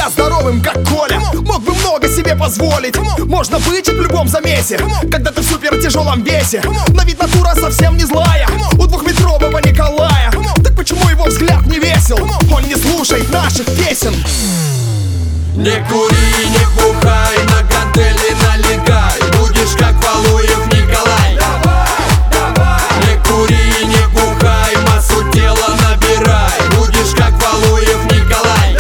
себя здоровым, как Коля. Мог бы много себе позволить. Можно быть в любом замесе, когда ты в супер тяжелом весе. На вид натура совсем не злая, у двухметрового Николая. Так почему его взгляд не весел? Он не слушает наших песен. Не кури, не бухай, на гантели налегай, будешь как Валуев Николай. Не кури, не бухай, массу тела набирай, будешь как Валуев Николай.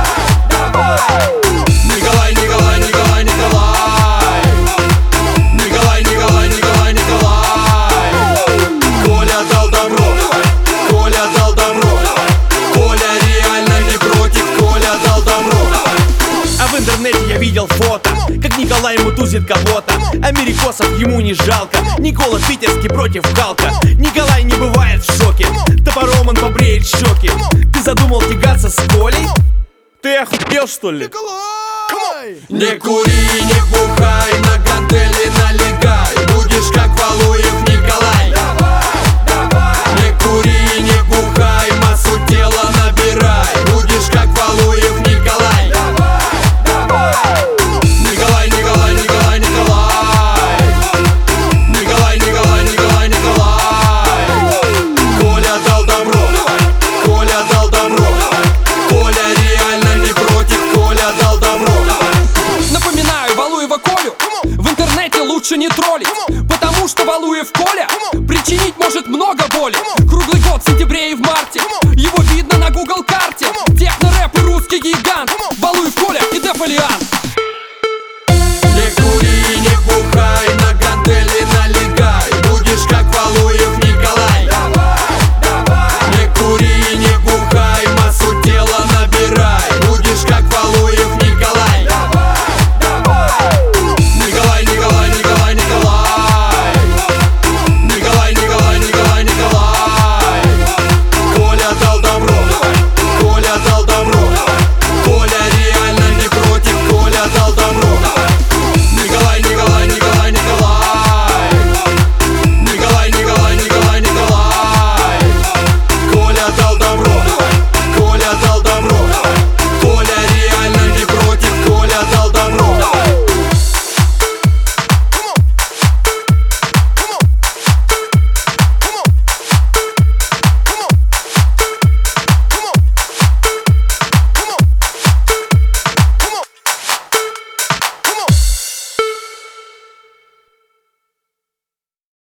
Николай, Николай, Николай, Николай. Николай, Николай, Николай, Николай. Коля дал добро, Коля дал добро. Коля реально не против, Коля дал добро. А в интернете я видел фото, как Николай мутузит кого-то. Америкосов ему не жалко. Никола Питерский против Халка. Николай не бывает в шоке, топором он побреет щеки. Ты задумал тягаться с Колей? Ты охуел, что ли? Не кури, не бухай, на гантели налегай, будешь как Валуев Николай. Не кури, не бухай, массу тела набирай, будешь как Валуев Николай. Николай, Николай, Николай, Николай. Николай, Николай, Николай, Николай. Коля дал добро, Коля дал добро. Коля реально не против, Коля дал добро. Напоминаю Валуева Колю, в интернете лучше не троллить, потому что Валуев Коля